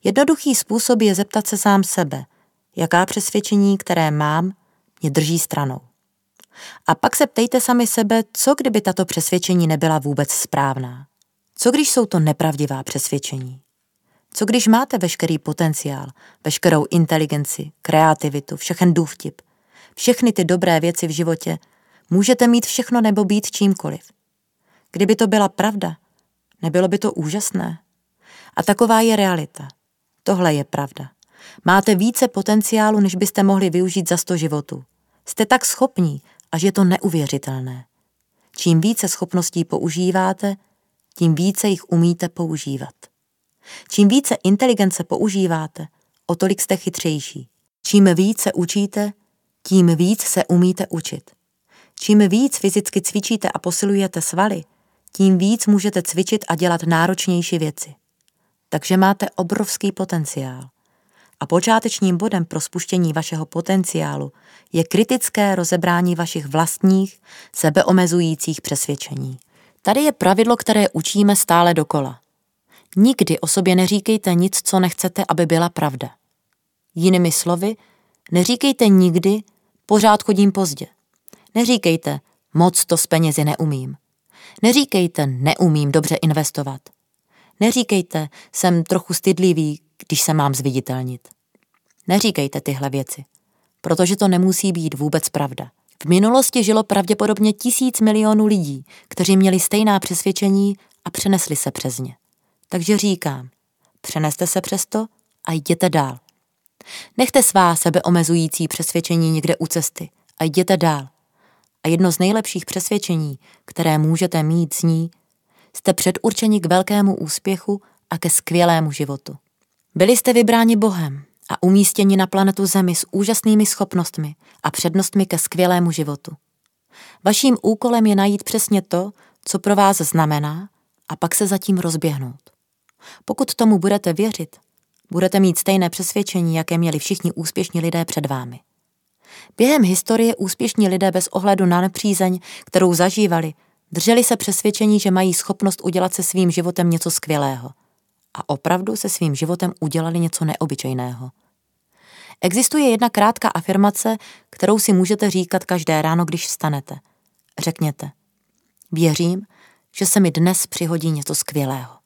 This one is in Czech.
Jednoduchý způsob je zeptat se sám sebe, jaká přesvědčení, které mám, mě drží stranou. A pak se ptejte sami sebe, co kdyby tato přesvědčení nebyla vůbec správná. Co když jsou to nepravdivá přesvědčení? Co když máte veškerý potenciál, veškerou inteligenci, kreativitu, všechen důvtip, všechny ty dobré věci v životě, můžete mít všechno nebo být čímkoliv. Kdyby to byla pravda, nebylo by to úžasné? A taková je realita. Tohle je pravda. Máte více potenciálu, než byste mohli využít za 100 životů. Jste tak schopní, až je to neuvěřitelné. Čím více schopností používáte, tím více jich umíte používat. Čím více inteligence používáte, o tolik jste chytřejší. Čím více učíte, tím víc se umíte učit. Čím víc fyzicky cvičíte a posilujete svaly, tím víc můžete cvičit a dělat náročnější věci. Takže máte obrovský potenciál. A počátečním bodem pro spuštění vašeho potenciálu je kritické rozebrání vašich vlastních, sebeomezujících přesvědčení. Tady je pravidlo, které učíme stále dokola. Nikdy o sobě neříkejte nic, co nechcete, aby byla pravda. Jinými slovy, neříkejte nikdy, pořád chodím pozdě. Neříkejte, moc to s penězi neumím. Neříkejte, neumím dobře investovat. Neříkejte, jsem trochu stydlivý, když se mám zviditelnit. Neříkejte tyhle věci, protože to nemusí být vůbec pravda. V minulosti žilo pravděpodobně 1000 milionů lidí, kteří měli stejná přesvědčení a přenesli se přes ně. Takže říkám, přeneste se přes to a jděte dál. Nechte svá sebeomezující přesvědčení někde u cesty a jděte dál. A jedno z nejlepších přesvědčení, které můžete mít, zní: jste předurčeni k velkému úspěchu a ke skvělému životu. Byli jste vybráni Bohem a umístěni na planetu Zemi s úžasnými schopnostmi a přednostmi ke skvělému životu. Vaším úkolem je najít přesně to, co pro vás znamená, a pak se zatím rozběhnout. Pokud tomu budete věřit, budete mít stejné přesvědčení, jaké měli všichni úspěšní lidé před vámi. Během historie úspěšní lidé bez ohledu na nepřízeň, kterou zažívali, drželi se přesvědčení, že mají schopnost udělat se svým životem něco skvělého. A opravdu se svým životem udělali něco neobyčejného. Existuje jedna krátká afirmace, kterou si můžete říkat každé ráno, když vstanete. Řekněte: věřím, že se mi dnes přihodí něco skvělého.